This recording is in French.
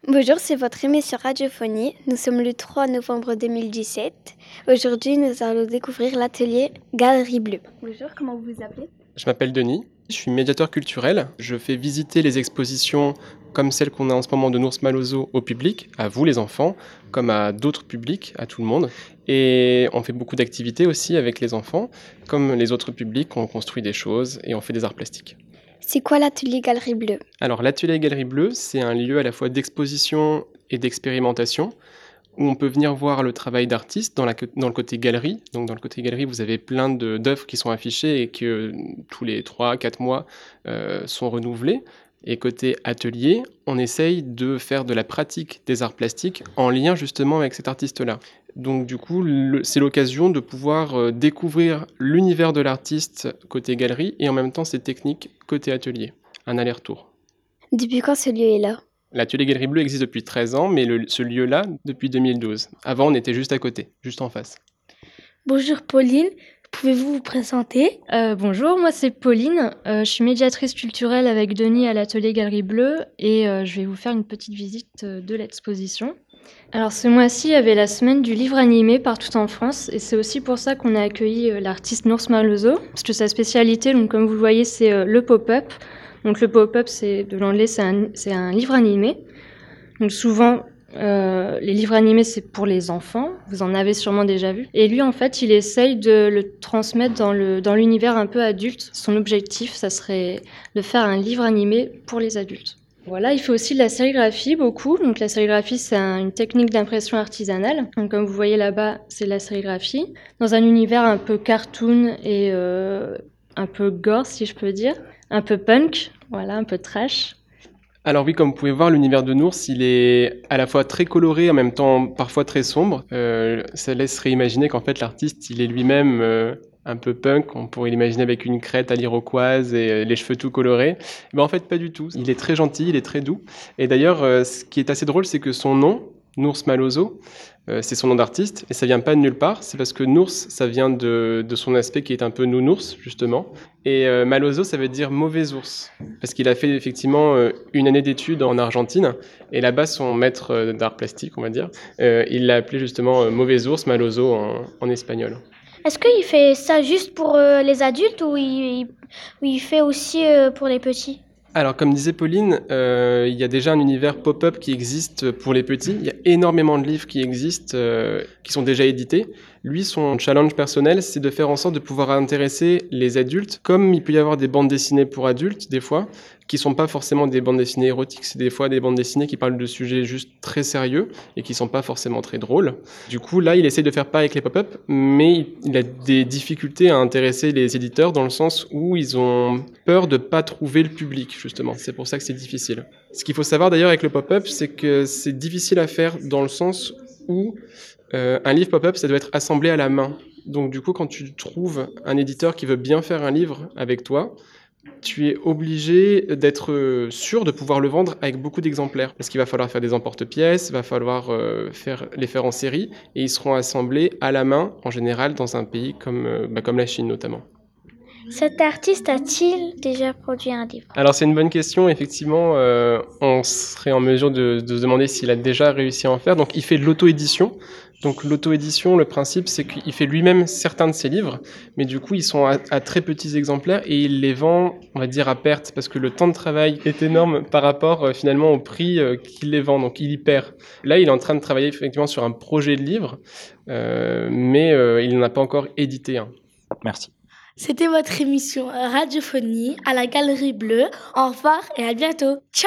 Bonjour, c'est votre émission Radiophonie. Nous sommes le 3 novembre 2017. Aujourd'hui, nous allons découvrir l'atelier Galerie Bleue. Bonjour, comment vous vous appelez ? Je m'appelle Denis, je suis médiateur culturel. Je fais visiter les expositions comme celle qu'on a en ce moment de Nours Malozo au public, à vous les enfants, comme à d'autres publics, à tout le monde. Et on fait beaucoup d'activités aussi avec les enfants. Comme les autres publics, on construit des choses et on fait des arts plastiques. C'est quoi l'atelier Galerie Bleue ? Alors l'atelier Galerie Bleue, c'est un lieu à la fois d'exposition et d'expérimentation, où on peut venir voir le travail d'artistes dans le côté galerie. Donc dans le côté galerie, vous avez plein d'œuvres qui sont affichées et que tous les 3-4 mois sont renouvelées. Et côté atelier, on essaye de faire de la pratique des arts plastiques en lien justement avec cet artiste-là. Donc du coup, c'est l'occasion de pouvoir découvrir l'univers de l'artiste côté galerie et en même temps ses techniques côté atelier. Un aller-retour. Depuis quand ce lieu est là ? L'atelier Galerie Bleue existe depuis 13 ans, mais ce lieu-là, depuis 2012. Avant, on était juste à côté, juste en face. Bonjour Pauline, pouvez-vous vous présenter ? Bonjour, moi c'est Pauline. Je suis médiatrice culturelle avec Denis à l'atelier Galerie Bleue et je vais vous faire une petite visite de l'exposition. Alors ce mois-ci, il y avait la semaine du livre animé partout en France et c'est aussi pour ça qu'on a accueilli l'artiste Nours Malozo, parce que sa spécialité, donc, comme vous le voyez, c'est le pop-up. Donc le pop-up, c'est de l'anglais, c'est un livre animé. Donc souvent, les livres animés, c'est pour les enfants. Vous en avez sûrement déjà vu. Et lui, en fait, il essaye de le transmettre dans l'univers un peu adulte. Son objectif, ça serait de faire un livre animé pour les adultes. Voilà, il fait aussi de la sérigraphie beaucoup. Donc la sérigraphie, c'est une technique d'impression artisanale. Donc comme vous voyez là-bas, c'est de la sérigraphie. Dans un univers un peu cartoon et un peu gore, si je peux dire. Un peu punk, voilà, un peu trash. Alors oui, comme vous pouvez voir, l'univers de Nours, il est à la fois très coloré, en même temps parfois très sombre. Ça laisserait imaginer qu'en fait l'artiste, il est lui-même un peu punk. On pourrait l'imaginer avec une crête à l'iroquoise et les cheveux tout colorés. Mais en fait, pas du tout. Il est très gentil, il est très doux. Et d'ailleurs, ce qui est assez drôle, c'est que son nom, Nours Malozo, c'est son nom d'artiste, et ça vient pas de nulle part, c'est parce que Nours, ça vient de son aspect qui est un peu nounours, justement, et Malozo, ça veut dire mauvais ours, parce qu'il a fait effectivement une année d'études en Argentine, et là-bas, son maître d'art plastique, on va dire, il l'a appelé justement mauvais ours, Malozo en espagnol. Est-ce qu'il fait ça juste pour les adultes ou il fait aussi pour les petits ? Alors, comme disait Pauline, il y a déjà un univers pop-up qui existe pour les petits. Il y a énormément de livres qui existent, qui sont déjà édités. Lui, son challenge personnel, c'est de faire en sorte de pouvoir intéresser les adultes, comme il peut y avoir des bandes dessinées pour adultes, des fois, qui sont pas forcément des bandes dessinées érotiques, c'est des fois des bandes dessinées qui parlent de sujets juste très sérieux et qui sont pas forcément très drôles. Du coup, là, il essaye de faire pas avec les pop-up, mais il a des difficultés à intéresser les éditeurs dans le sens où ils ont peur de pas trouver le public, justement. C'est pour ça que c'est difficile. Ce qu'il faut savoir d'ailleurs avec le pop-up, c'est que c'est difficile à faire dans le sens où un livre pop-up, ça doit être assemblé à la main. Donc du coup, quand tu trouves un éditeur qui veut bien faire un livre avec toi, tu es obligé d'être sûr de pouvoir le vendre avec beaucoup d'exemplaires. Parce qu'il va falloir faire des emporte-pièces, il va falloir les faire en série, et ils seront assemblés à la main, en général, dans un pays comme la Chine notamment. Cet artiste a-t-il déjà produit un livre ? Alors c'est une bonne question, effectivement, on serait en mesure de se demander s'il a déjà réussi à en faire. Donc il fait de l'auto-édition. Donc l'auto-édition, le principe, c'est qu'il fait lui-même certains de ses livres, mais du coup, ils sont à très petits exemplaires et il les vend, on va dire, à perte, parce que le temps de travail est énorme par rapport finalement au prix qu'il les vend, donc il y perd. Là, il est en train de travailler effectivement sur un projet de livre, mais il n'en a pas encore édité un. Merci. C'était votre émission Radiophonie à la Galerie Bleue. Au revoir et à bientôt. Ciao !